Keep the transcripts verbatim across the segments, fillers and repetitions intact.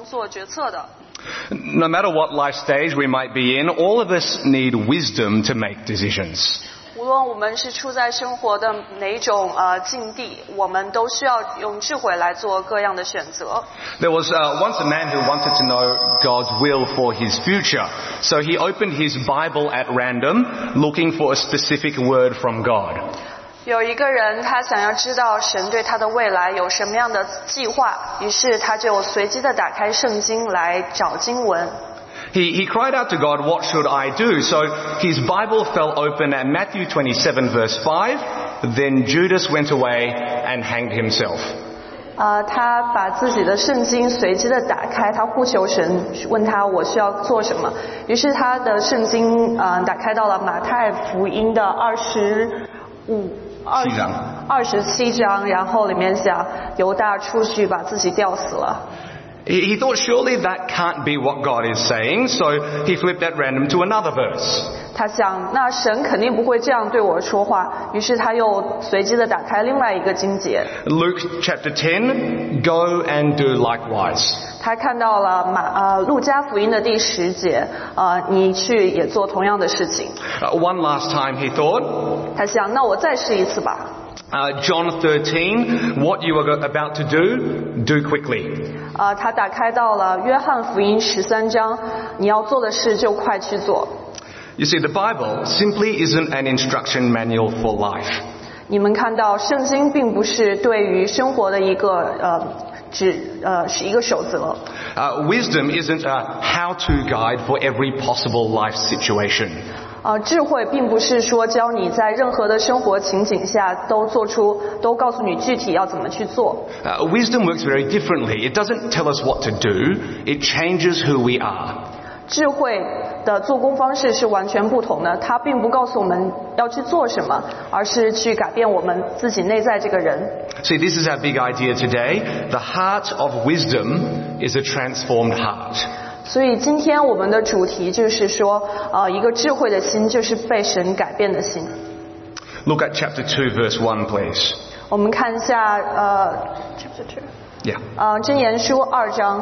做决策的。 No matter what life stage we might be in, all of us need wisdom to make decisions. 无论我们是处在生活的哪一种呃境地，我们都需要用智慧来做各样的选择。 There was uh, once a man who wanted to know God's will for his future. So he opened his Bible at random, looking for a specific word from God. 有一个人他想要知道神对他的未来有什么样的计划，于是他就随机的打开圣经来找经文。 He, he cried out to God, what should I do? So his Bible fell open at Matthew twenty-seven verse five. Then Judas went away and hanged himself. 呃，他把自己的圣经随机的打开，他呼求神，问他我需要做什么。于是他的圣经呃打开到了马太福音的二十五二二十七章，然后里面讲犹大出去把自己吊死了。 He, he thought surely that can't be what God is saying, so he flipped at random to another verse. 他想，那神肯定不会这样对我说话，于是他又随机的打开另外一个经节。 Luke chapter ten, go and do likewise. 他看到了马呃路加福音的第十节，呃，你去也做同样的事情。 Uh, one last time he thought. 他想，那我再试一次吧。 Uh, John thirteen, what you are about to do, do quickly. 呃，他打开到了约翰福音十三章，你要做的事就快去做。 You see, the Bible simply isn't an instruction manual for life. 你们看到圣经并不是对于生活的一个呃只呃是一个守则。 Uh, wisdom isn't a how-to guide for every possible life situation. 呃，智慧并不是说教你在任何的生活情景下都做出，都告诉你具体要怎么去做。 Uh, wisdom works very differently. It doesn't tell us what to do. It changes who we are. 智慧的做工方式是完全不同的，它并不告诉我们要去做什么，而是去改变我们自己内在这个人。 See, this is our big idea today. The heart of wisdom is a transformed heart. 所以今天我们的主题就是说，呃，一个智慧的心就是被神改变的心。 Look at chapter two, verse one, please. 我们看一下，呃 ，chapter two. Yeah. 呃，箴言书二章。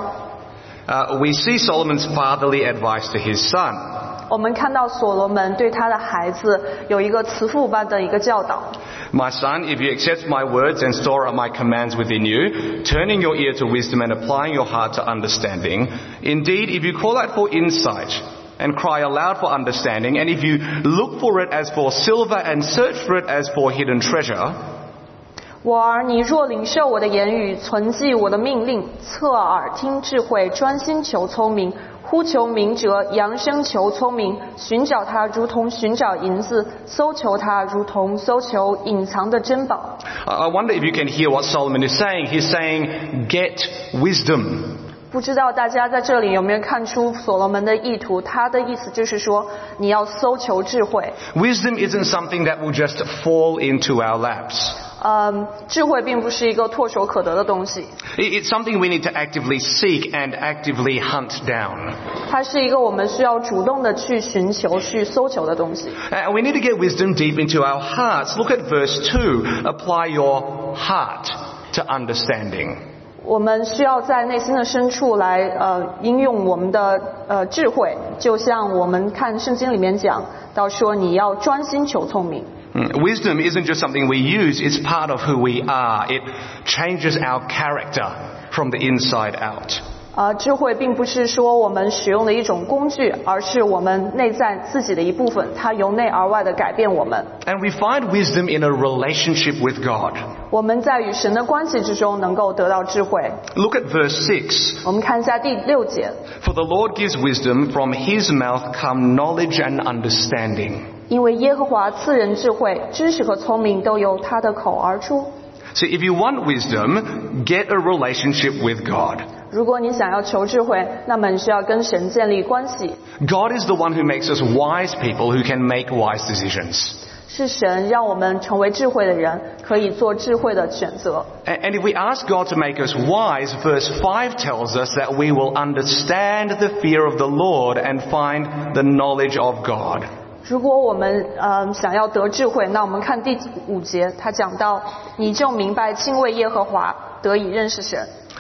Uh, we see Solomon's fatherly advice to his son. 我们看到所罗门对他的孩子有一个慈父般的一个教导。 My son, if you accept my words and store up my commands within you, turning your ear to wisdom and applying your heart to understanding, indeed, if you call out for insight and cry aloud for understanding, and if you look for it as for silver and search for it as for hidden treasure, 我儿，你若领受我的言语，存记我的命令，侧耳听智慧，专心求聪明，呼求明哲，扬声求聪明，寻找它如同寻找银子，搜求它如同搜求隐藏的珍宝。 I wonder if you can hear what Solomon is saying. He's saying, get wisdom. 不知道大家在这里有没有看出所罗门的意图？他的意思就是说，你要搜求智慧。 Wisdom isn't something that will just fall into our laps. 嗯，智慧并不是一个唾手可得的东西。 It's something we need to actively seek and actively hunt down. 它是一个我们需要主动的去寻求、去搜求的东西。 And we need to get wisdom deep into our hearts. Look at verse two. Apply your heart to understanding. 我们需要在内心的深处来呃应用我们的呃智慧，就像我们看圣经里面讲到说，你要专心求聪明。 Wisdom isn't just something we use, it's part of who we are. It changes our character from the inside out. 呃，智慧并不是说我们使用的一种工具，而是我们内在自己的一部分，它由内而外的改变我们。 And we find wisdom in a relationship with God. 我们在与神的关系之中能够得到智慧。 Look at verse six. 我们看一下第六节。 For the Lord gives wisdom, from his mouth come knowledge and understanding. 因为耶和华赐人智慧，知识和聪明都由他的口而出。 So if you want wisdom, get a relationship with God. 如果你想要求智慧，那么你需要跟神建立关系。 God is the one who makes us wise people who can make wise decisions. 是神让我们成为智慧的人，可以做智慧的选择。 And if we ask God to make us wise, verse five tells us that we will understand the fear of the Lord and find the knowledge of God. 如果我们呃想要得智慧，那我们看第五节，他讲到，你就明白敬畏耶和华，得以认识神。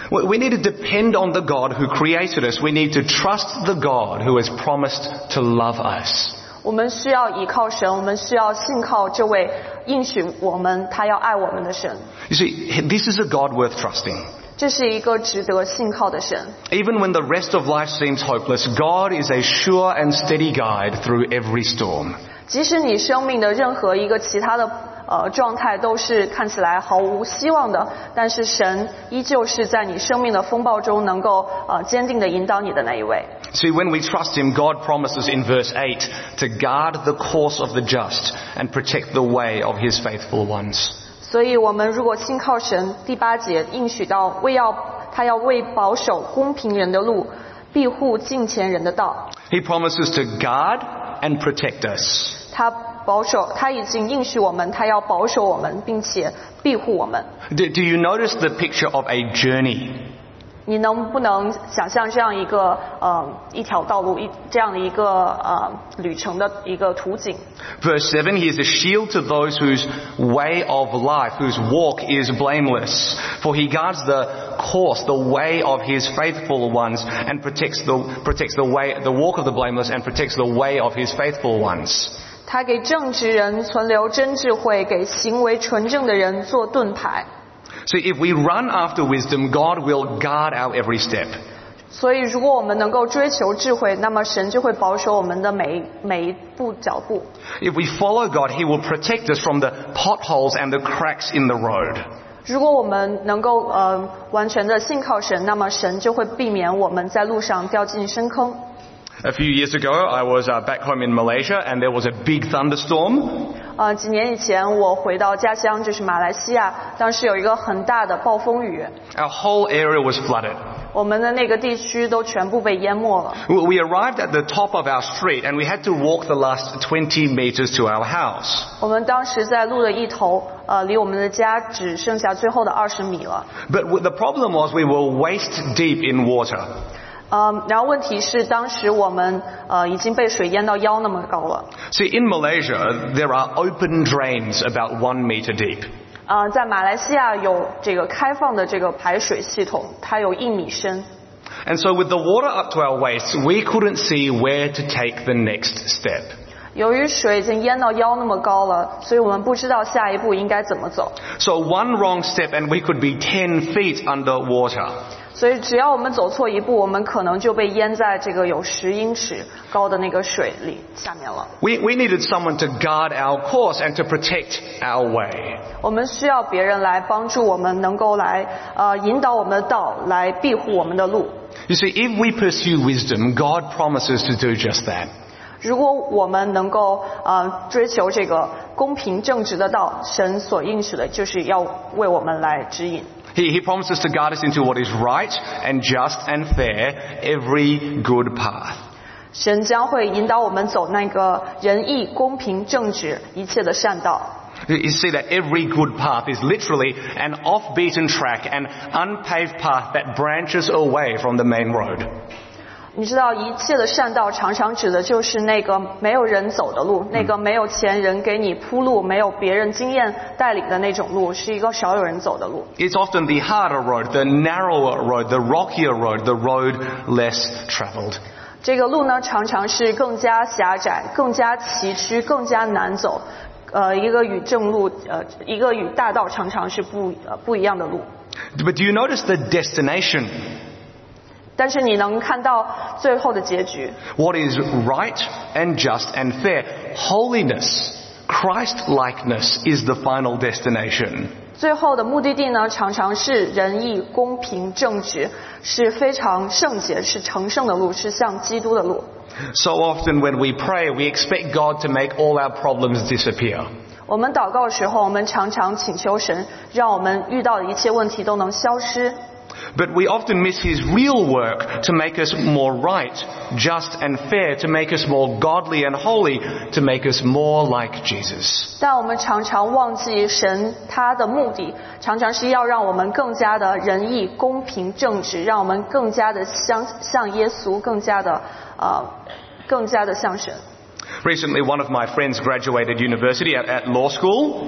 We we need to depend on the God who created us. We need to trust the God who has promised to love us. 我们需要依靠神，我们需要信靠这位应许我们他要爱我们的神。 You see, this is a God worth trusting. 这是一个值得信靠的神。 Even when the rest of life seems hopeless, God is a sure and steady guide through every storm. 即使你生命的任何一个其他的呃状态都是看起来毫无希望的，但是神依旧是在你生命的风暴中能够呃坚定地引导你的那一位。 See, when we trust Him, God promises in verse eight to guard the course of the just and protect the way of His faithful ones. 所以我们如果信靠神，第八节应许到为要他要为保守公平人的路，庇护敬虔人的道。 He promises to guard and protect us. 他保守，他已经应许我们，他要保守我们，并且庇护我们。 Do, do you notice the picture of a journey? 你能不能想象这样一个呃一条道路，一这样的一个呃旅程的一个图景？ Verse seven, He is a shield to those whose way of life, whose walk is blameless. For He guards the course, the way of His faithful ones and protects the, protects the way, the walk of the blameless and protects the way of His faithful ones. 他给正直人存留真智慧，给行为纯正的人做盾牌。 So if we run after wisdom, God will guard our every step. 所以如果我们能够追求智慧，那么神就会保守我们的每每一步脚步。 If we follow God, He will protect us from the potholes and the cracks in the road. 如果我们能够呃完全的信靠神，那么神就会避免我们在路上掉进深坑。 A few years ago, I was uh, back home in Malaysia and there was a big thunderstorm. 呃，几年以前我回到家乡，就是马来西亚，当时有一个很大的暴风雨， Our whole area was flooded. 我们的那个地区都全部被淹没了。 We arrived at the top of our street and we had to walk the last twenty meters to our house. 我们当时在路的一头，呃，离我们的家只剩下最后的二十米了。 But the problem was we were waist deep in water. 呃，然后问题是当时我们呃已经被水淹到腰那么高了。 See, in Malaysia, there are open drains about one meter deep. 呃，在马来西亚有这个开放的这个排水系统，它有一米深。 And so with the water up to our waists, we couldn't see where to take the next step. 由于水已经淹到腰那么高了，所以我们不知道下一步应该怎么走。 So one wrong step and we could be ten feet under water. 所以只要我们走错一步，我们可能就被淹在这个有十英尺高的那个水里下面了。 We, we needed someone to guard our course and to protect our way. 我们需要别人来帮助我们，能够来呃引导我们的道，来庇护我们的路。 You see, if we pursue wisdom, God promises to do just that. 如果我们能够呃追求这个公平正直的道，神所应许的就是要为我们来指引。 He, he promises to guide us into what is right and just and fair, every good path. 神将会引导我们走那个仁义、公平、正直一切的善道。 You see that every good path is literally an off-beaten track, an unpaved path that branches away from the main road. 你知道一切的善道常常指的就是那个没有人走的路，那个没有前人给你铺路，没有别人经验带领的那种路，是一个少有人走的路。 It's often the harder road, the narrower road, the rockier road, the road less traveled. 这个路呢，常常是更加狭窄、更加崎岖、更加难走。呃，一个与正路，呃，一个与大道常常是不呃不一样的路。 But do you notice the destination? 但是你能看到最后的结局。 What is right and just and fair? Holiness, Christ-likeness is the final destination. 最后的目的地呢，常常是仁义、公平、正直，是非常圣洁，是成圣的路，是向基督的路。 So often when we pray, we expect God to make all our problems disappear. 我们祷告的时候，我们常常请求神，让我们遇到的一切问题都能消失。 But we often miss His real work to make us more right, just and fair, to make us more godly and holy, to make us more like Jesus. 但我们常常忘记神他的目的，常常是要让我们更加的仁义、公平、正直，让我们更加的像像耶稣，更加的呃，更加的像神。 Recently, one of my friends graduated university at, at law school.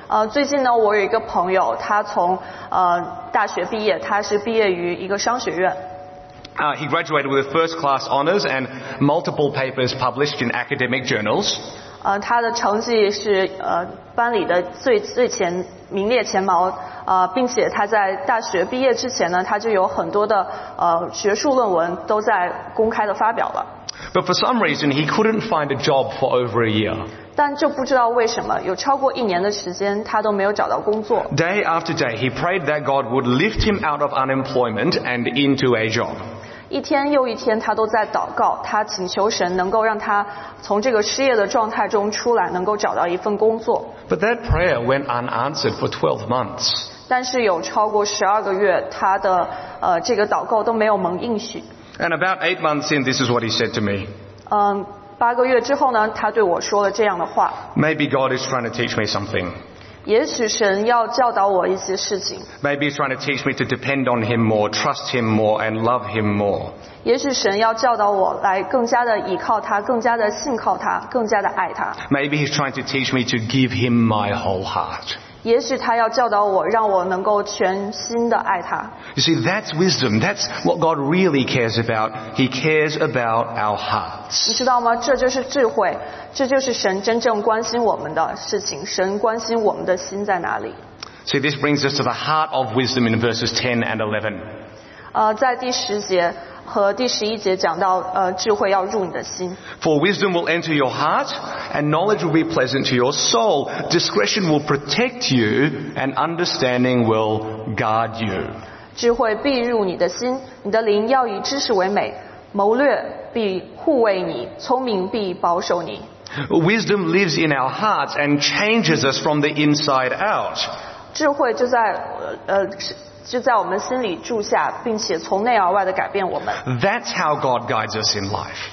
呃，最近呢，我有一个朋友，他从呃大学毕业，他是毕业于一个商学院。 Uh, he graduated with first class honours and multiple papers published in academic journals. 呃，他的成绩是呃班里的最最前名列前茅，呃，并且他在大学毕业之前呢，他就有很多的呃学术论文都在公开的发表了。 But for some reason, he couldn't find a job for over a year. 但就不知道为什么，有超过一年的时间，他都没有找到工作。 Day after day, he prayed that God would lift him out of unemployment and into a job. 一天又一天，他都在祷告，他请求神能够让他从这个失业的状态中出来，能够找到一份工作。 But that prayer went unanswered for twelve months. 但是有超过十二个月，他的呃这个祷告都没有蒙应许。 And about eight months in, this is what he said to me. 嗯，八个月之后呢，他对我说了这样的话。 Maybe God is trying to teach me something. 也许神要教导我一些事情。 Maybe he's trying to teach me to depend on him more, trust him more, and love him more. 也许神要教导我来更加的倚靠他，更加的信靠他，更加的爱他。 Maybe he's trying to teach me to give him my whole heart. 也许他要教导我，让我能够全心的爱他。 You see, that's wisdom. That's what God really cares about. He cares about our hearts. 你知道吗？这就是智慧，这就是神真正关心我们的事情。神关心我们的心在哪里。 See, this brings us to the heart of wisdom in verses ten and eleven. 呃，在第十节和第十一节讲到，呃，智慧要入你的心。 For wisdom will enter your heart, and knowledge will be pleasant to your soul. Discretion will protect you, and understanding will guard you. 智慧必入你的心，你的灵要以知识为美，谋略必护卫你，聪明必保守你。 Wisdom lives in our hearts and changes us from the inside out. 智慧就在呃就在我们心里住下，并且从内而外的改变我们。 That's how God guides us in life.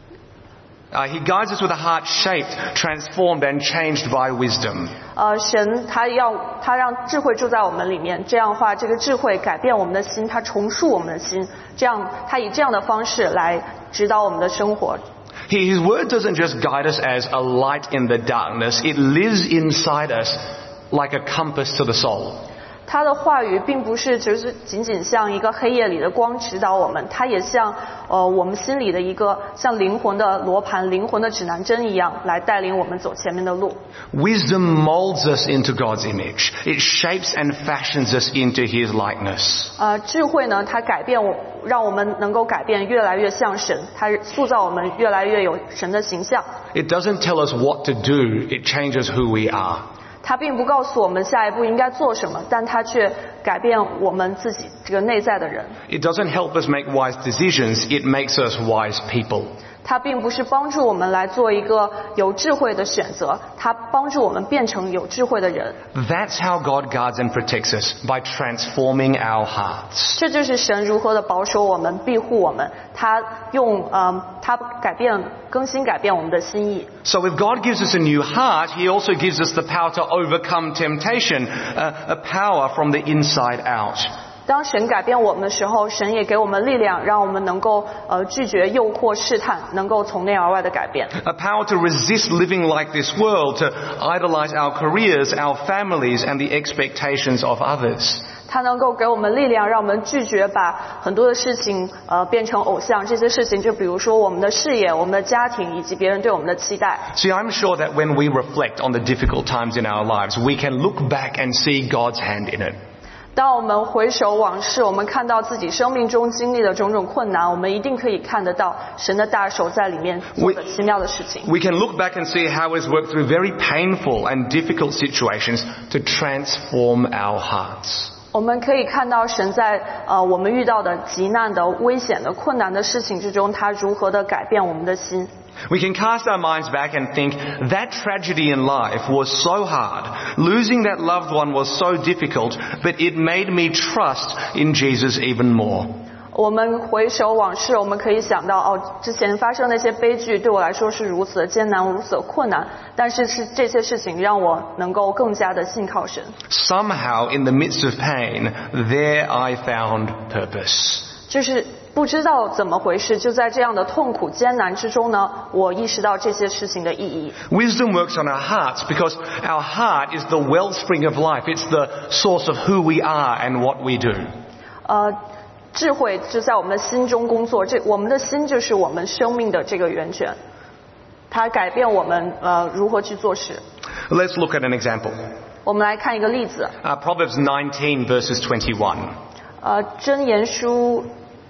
Uh, he guides us with a heart shaped, transformed, and changed by wisdom. 呃，神他要他让智慧住在我们里面，这样的话，这个智慧改变我们的心，他重塑我们的心，这样他以这样的方式来指导我们的生活。 He, his word doesn't just guide us as a light in the darkness. It lives inside us like a compass to the soul. 他的话语并不是只是仅仅像一个黑夜里的光指导我们，它也像呃我们心里的一个像灵魂的罗盘、灵魂的指南针一样，来带领我们走前面的路。 Wisdom molds us into God's image. It shapes and fashions us into His likeness. 呃，智慧呢，它改变我，让我们能够改变越来越像神，它塑造我们越来越有神的形象。 It doesn't tell us what to do. It changes who we are. 它并不告诉我们下一步应该做什么，但它却改变我们自己这个内在的人。 It doesn't help us make wise decisions. It makes us wise people. 它并不是帮助我们来做一个有智慧的选择，它帮助我们变成有智慧的人。 That's how God guards and protects us, by transforming our hearts. 这就是神如何的保守我们、庇护我们。他用呃，他改变、更新、改变我们的心意。 So if God gives us a new heart, He also gives us the power to overcome temptation, a, a power from the inside out. 当神改变我们的时候，神也给我们力量，让我们能够呃拒绝诱惑试探，能够从内而外的改变。 A power to resist living like this world, to idolize our careers, our families, and the expectations of others. 它能够给我们力量，让我们拒绝把很多的事情呃变成偶像。这些事情就比如说我们的事业、我们的家庭以及别人对我们的期待。 See, I'm sure that when we reflect on the difficult times in our lives, we can look back and see God's hand in it. 当我们回首往事，我们看到自己生命中经历的种种困难，我们一定可以看得到神的大手在里面做的奇妙的事情。 We can look back and see how He's worked through very painful and difficult situations to transform our hearts. 我们可以看到神在呃我们遇到的极难的、危险的、困难的事情之中，他如何的改变我们的心。 We can cast our minds back and think, that tragedy in life was so hard. Losing that loved one was so difficult, but it made me trust in Jesus even more. 我们回首往事，我们可以想到，哦，之前发生那些悲剧对我来说是如此的艰难，如此的困难，但是是这些事情让我能够更加的信靠神。 Somehow, in the midst of pain, there I found purpose. 就是不知道怎么回事，就在这样的痛苦艰难之中呢，我意识到这些事情的意义。 Wisdom works on our hearts because our heart is the wellspring of life. It's the source of who we are and what we do. 呃，智慧就在我们的心中工作，这我们的心就是我们生命的这个源泉，它改变我们呃如何去做事。 Let's look at an example. 我们来看一个例子。 Uh, Proverbs nineteen verses twenty-one. 呃，箴言书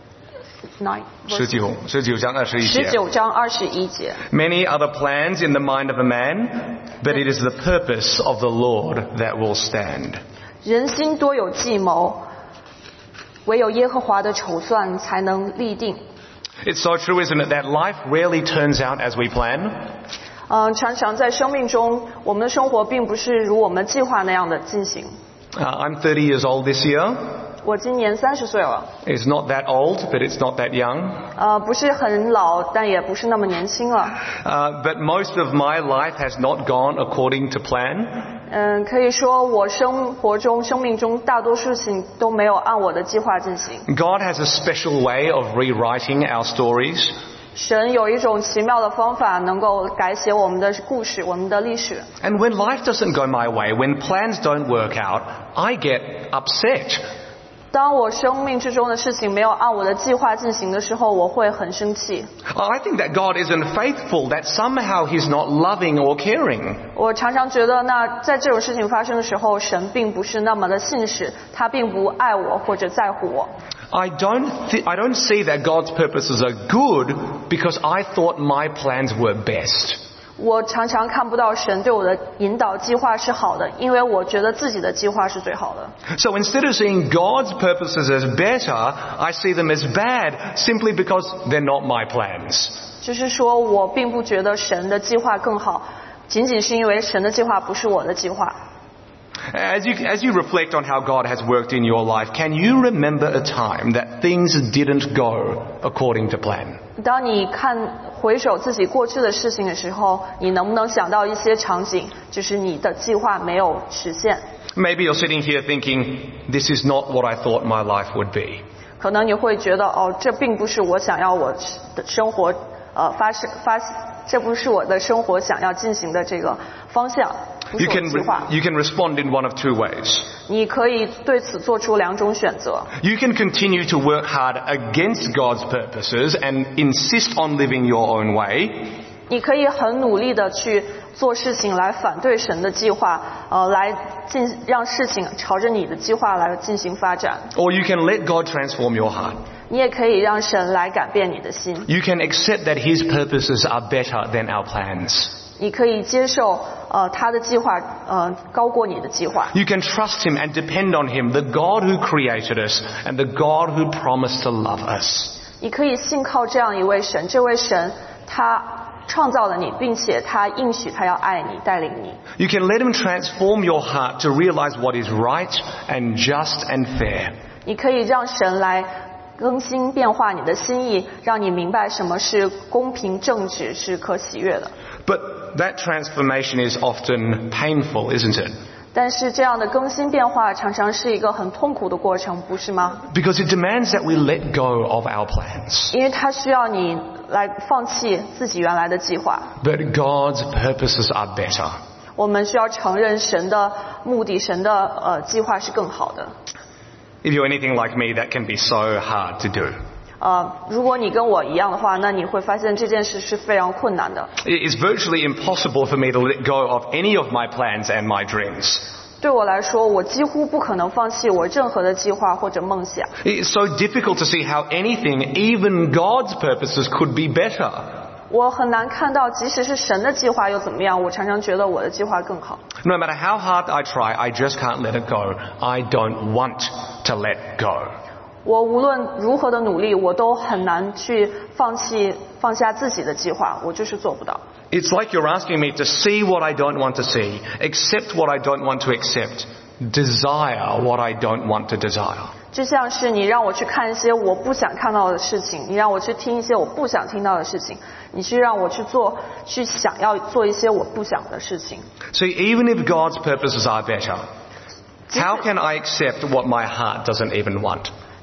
nine 十九, 十九章二十一节。 十九章二十一节。 Many are the plans in the mind of a man, but it is the purpose of the Lord that will stand. 人心多有计谋，唯有耶和华的筹算才能立定。 It's so true, isn't it, that life rarely turns out as we plan? 嗯，常常在生命中，我们的生活并不是如我们计划那样的进行。 Uh, I'm thirty years old this year. 我今年三十岁了。 It's not that old, but it's not that young. 呃，不是很老，但也不是那么年轻了。 Uh, but most of my life has not gone according to plan. 嗯，可以说我生活中、生命中大多数事情都没有按我的计划进行。 God has a special way of rewriting our stories. 神有一种奇妙的方法，能够改写我们的故事、我们的历史。 And when life doesn't go my way, when plans don't work out, I get upset. 当我生命之中的事情没有按我的计划进行的时候，我会很生气。 I think that God isn't faithful, that somehow He's not loving or caring. 我常常觉得，那在这种事情发生的时候，神并不是那么的信实，他并不爱我或者在乎我。 I don't, th- I don't see that God's purposes are good because I thought my plans were best. 我常常看不到神对我的引导计划是好的，因为我觉得自己的计划是最好的。 So instead of seeing God's purposes as better, I see them as bad simply because they're not my plans. 就是说我并不觉得神的计划更好，仅仅是因为神的计划不是我的计划。 As you, as you reflect on how God has worked in your life, can you remember a time that things didn't go according to plan? 当你看回首自己过去的事情的时候，你能不能想到一些场景，就是你的计划没有实现？ Maybe you're sitting here thinking, this is not what I thought my life would be. 可能你会觉得，哦，这并不是我想要我的生活，呃，发生发，这不是我的生活想要进行的这个方向，不是 You 我的 can, 计划。 re- you can respond in one of two ways. 你可以对此做出两种选择。 You can continue to work hard against God's purposes and insist on living your own way. 你可以很努力的去做事情来反对神的计划，呃，来进让事情朝着你的计划来进行发展。 Or you can let God transform your heart. 你也可以让神来改变你的心。 You can accept that His purposes are better than our plans. 你可以接受，呃，他的计划，呃，高过你的计划。 You can trust Him and depend on Him, the God who created us and the God who promised to love us. 你可以信靠这样一位神，这位神他创造了你，并且他应许他要爱你，带领你。 You can let Him transform your heart to realize what is right and just and fair. 你可以让神来更新变化你的心意，让你明白什么是公平正直，是可喜悦的。 But that transformation is often painful, isn't it? 但是这样的更新变化常常是一个很痛苦的过程，不是吗？ Because it demands that we let go of our plans. 因为它需要你来放弃自己原来的计划。 But God's purposes are better. 我们需要承认神的目的，神的呃计划是更好的。 If you're anything like me, that can be so hard to do. 呃，如果你跟我一样的话，那你会发现这件事是非常困难的。 It is virtually impossible for me to let go of any of my plans and my dreams. 对我来说，我几乎不可能放弃我任何的计划或者梦想。 It's so difficult to see how anything, even God's purposes, could be better. 我很难看到，即使是神的计划又怎么样？我常常觉得我的计划更好。 No matter how hard I try, I just can't let it go. I don't want to let go. 我无论如何的努力，我都很难去放弃放下自己的计划，我就是做不到。 It's like you're asking me to see what I don't want to see, accept what I don't want to accept, desire what I don't want to desire. 就像是你让我去看一些我不想看到的事情，你让我去听一些我不想听到的事情，你去让我去做，去想要做一些我不想的事情。 See, even if God's purposes are better, how can I accept what my heart doesn't even want?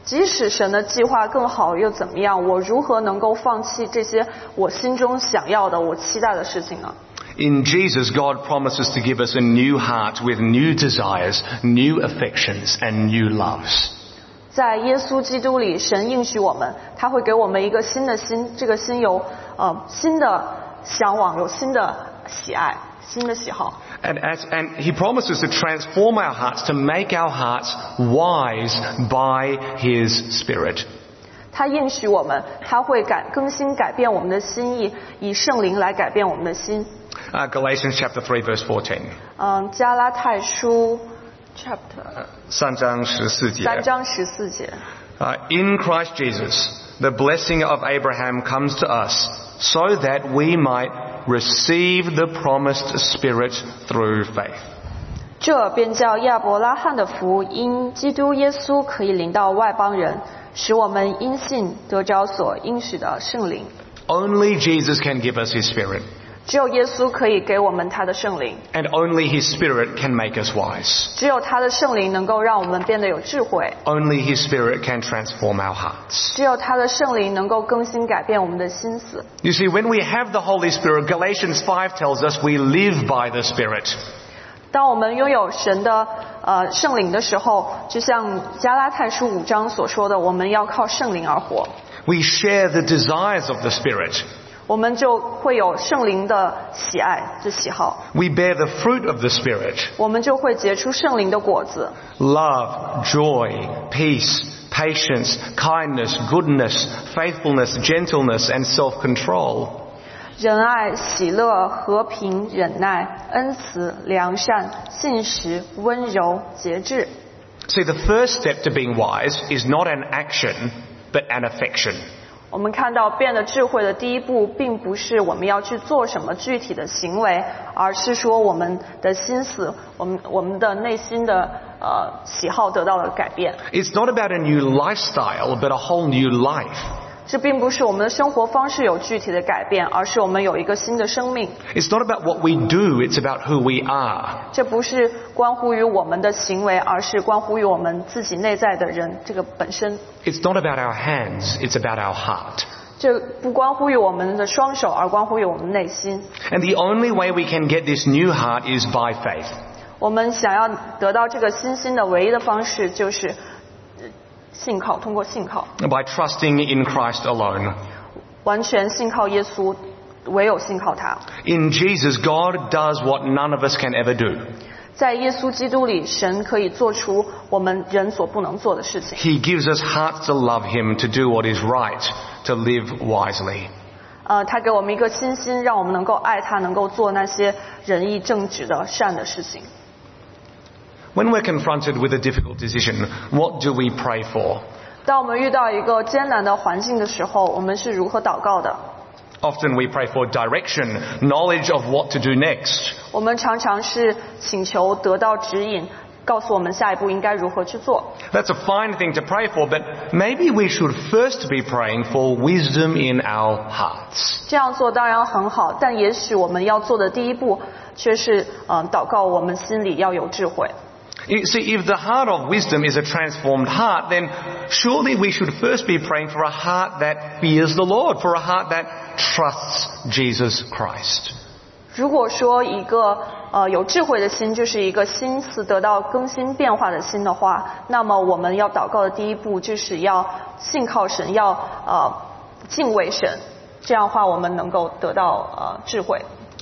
即使神的计划更好又怎么样？我如何能够放弃这些我心中想要的、我期待的事情呢？ In Jesus, God promises to give us a new heart with new desires, new affections, and new loves. 在耶稣基督里，神应许我们，他会给我们一个新的心，这个心有呃新的向往，有新的喜爱，新的喜好。 And, as, and He promises to transform our hearts, to make our hearts wise by His Spirit. 他应许我们，他会改更新改变我们的心意，以圣灵来改变我们的心。 Uh, Galatians chapter three, verse fourteen. 嗯，加拉太书 chapter 三章十四节。 三章十四节。 Uh, in Christ Jesus, the blessing of Abraham comes to us, so that we might receive the promised Spirit through faith. 这便叫亚伯拉罕的福因基督耶稣可以临到外邦人，使我们因信得着所应许的圣灵。 Only Jesus can give us His Spirit. 只有耶稣可以给我们他的圣灵， And only His Spirit can make us wise. 只有他的圣灵能够让我们变得有智慧， Only His Spirit can transform our hearts. 只有他的圣灵能够更新改变我们的心思。 You see, when we have the Holy Spirit, Galatians five tells us we live by the Spirit. 当我们拥有神的呃圣灵的时候，就像加拉太书五章所说的，我们要靠圣灵而活， We share the desires of the Spirit. 我们就会有圣灵的喜爱的喜好， We bear the fruit of the Spirit. 我们就会结出圣灵的果子， Love, joy, peace, patience, kindness, goodness, faithfulness, gentleness, and self-control. 仁爱、喜乐、和平、忍耐、恩慈、良善、信实、温柔、节制。 See, the first step to being wise is not an action, but an affection. 我们看到变得智慧的第一步，并不是我们要去做什么具体的行为，而是说我们的心思，我们我们的内心的呃喜好得到了改变。 It's not about a new lifestyle, but a whole new life. 这并不是我们的生活方式有具体的改变，而是我们有一个新的生命。 It's not about what we do, it's about who we are. 这不是关乎于我们的行为，而是关乎于我们自己内在的人这个本身。 It's not about our hands, it's about our heart. 这不关乎于我们的双手，而关乎于我们内心。 And the only way we can get this new heart is by faith. 我们想要得到这个新心的唯一的方式，就是信靠，通过信靠， By trusting in Christ alone. 完全信靠耶稣，唯有信靠他。 In Jesus, God does what none of us can ever do. 在耶稣基督里，神可以做出我们人所不能做的事情。 He gives us hearts to love Him, to do what is right, to live wisely. 呃，他给我们一个新心，让我们能够爱他，能够做那些仁义正直的善的事情。 When we're confronted with a difficult decision, what do we pray for? 当我们遇到一个艰难的环境的时候，我们是如何祷告的？ Often we pray for direction, knowledge of what to do next. 我们常常是请求得到指引，告诉我们下一步应该如何去做。 That's a fine thing to pray for, but maybe we should first be praying for wisdom in our hearts. 这样做当然很好，但也许我们要做的第一步却是，嗯、祷告我们心里要有智慧。 You see, if the heart of wisdom is a transformed heart, then surely we should first be praying for a heart that fears the Lord, for a heart that trusts Jesus Christ. 如果说一个呃有智慧的心就是一个心思得到更新变化的心的话，那么我们要祷告的第一步就是要信靠神，要呃敬畏神，这样的话我们能够得到呃智慧。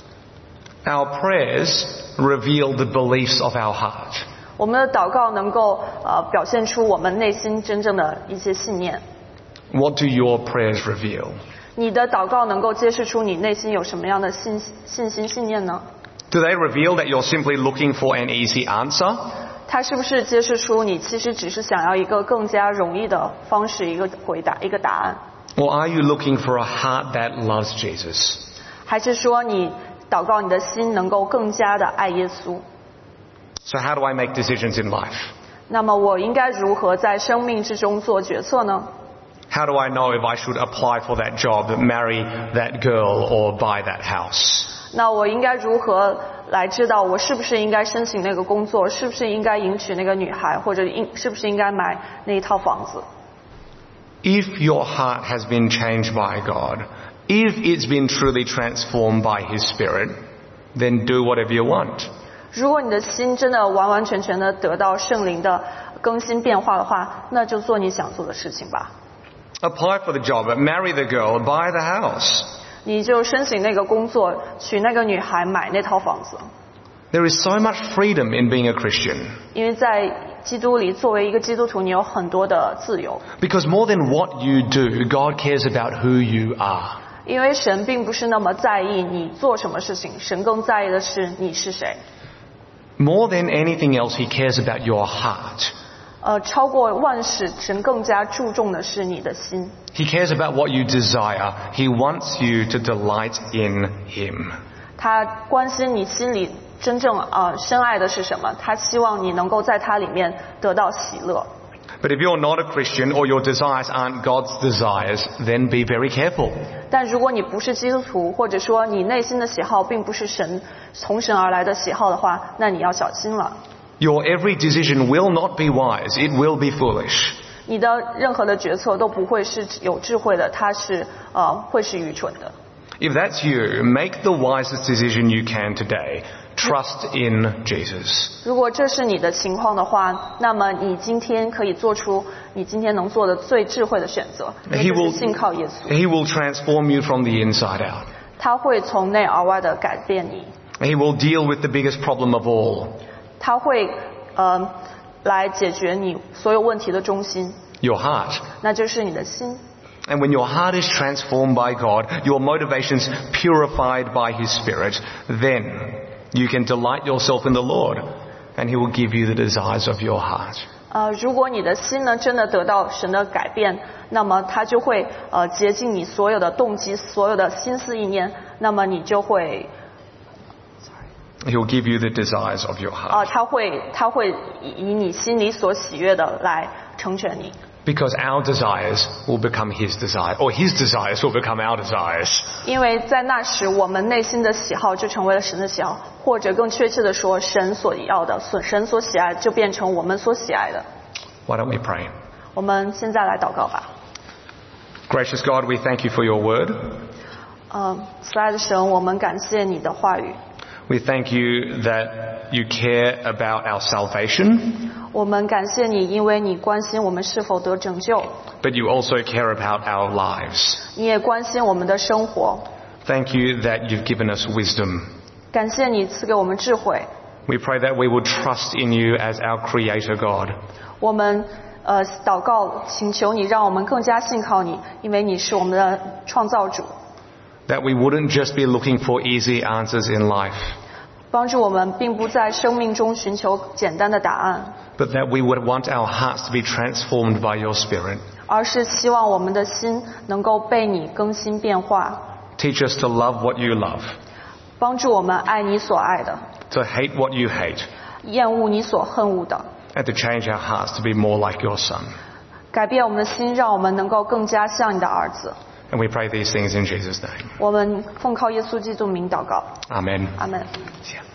Our prayers reveal the beliefs of our heart. 我们的祷告能够呃表现出我们内心真正的一些信念。 What do your prayers reveal? 你的祷告能够揭示出你内心有什么样的信信心信念呢？ Do they reveal that you're simply looking for an easy answer? 它是不是揭示出你其实只是想要一个更加容易的方式，一个回答，一个答案？ Or are you looking for a heart that loves Jesus? 还是说你祷告你的心能够更加的爱耶稣？ So how do I make decisions in life? 那么我应该如何在生命之中做决策呢？ How do I know if I should apply for that job, marry that girl, or buy that house? 那我应该如何来知道我是不是应该申请那个工作，是不是应该迎娶那个女孩，或者应是不是应该买那一套房子？ if your heart has been changed by God, if it's been truly transformed by His Spirit, then do whatever you want. 如果你的心真的完完全全的得到圣灵的更新变化的话，那就做你想做的事情吧。 Apply for the job, marry the girl, buy the house. 你就申请那个工作，娶那个女孩，买那套房子。 There is so much freedom in being a Christian. 因为在基督里，作为一个基督徒，你有很多的自由。 Because more than what you do, God cares about who you are. 因为神并不是那么在意你做什么事情，神更在意的是你是谁。 More than anything else, He cares about your heart. 呃，超过万事，神更加注重的是你的心。 He cares about what you desire. He wants you to delight in Him. 他关心你心里真正呃深爱的是什么，他希望你能够在他里面得到喜乐。 But if you're not a Christian or your desires aren't God's desires, then be very careful. 但如果你不是基督徒，或者说你内心的喜好并不是神从神而来的喜好的话，那你要小心了。 Your every decision will not be wise. It will be foolish. 你的任何的决策都不会是有智慧的，它是呃会是愚蠢的。 If that's you, make the wisest decision you can today. Trust in Jesus. 如果这是你的情况的话，那么你今天可以做出你今天能做的最智慧的选择，那就是信靠耶稣。 He will transform you from the inside out. 他会从内而外的改变你。 He will deal with the biggest problem of all. 他会呃来解决你所有问题的中心。 Your heart. 那就是你的心。 And when your heart is transformed by God, your motivations purified by His Spirit, then you can delight yourself in the Lord, and He will give you the desires of your heart. 呃，如果你的心呢真的得到神的改变，那么他就会呃洁净你所有的动机、所有的心思意念，那么你就会 He will give you the desires of your heart. 啊、呃，他会他会以你心里所喜悦的来成全你。 Because our desires will become His desires, or His desires will become our desires. 因为在那时，我们内心的喜好就成为了神的喜好，或者更确切的说，神所要的、神所喜爱，就变成我们所喜爱的。 Why don't we pray? 我们现在来祷告吧。 Gracious God, we thank You for Your word. 呃，慈爱的神，我们感谢你的话语。 We thank You that You care about our salvation. 我们感谢你，因为你关心我们是否得拯救。 But You also care about our lives. 你也关心我们的生活。 Thank You that You've given us wisdom. 感谢你赐给我们智慧。 We pray that we will trust in You as our Creator God. 我们呃祷告，请求你让我们更加信靠你，因为你是我们的创造主。 That we wouldn't just be looking for easy answers in life. 帮助我们并不在生命中寻求简单的答案， But that we would want our hearts to be transformed by Your Spirit. 而是希望我们的心能够被你更新变化。 Teach us to love what You love. 帮助我们爱你所爱的， To hate what You hate. 厌恶你所恨恶的， And to change our hearts to be more like Your Son. 改变我们的心，让我们能够更加像你的儿子。 And we pray these things in Jesus' name. 我们奉靠耶稣基督名祷告， Amen. 阿门。 Yeah.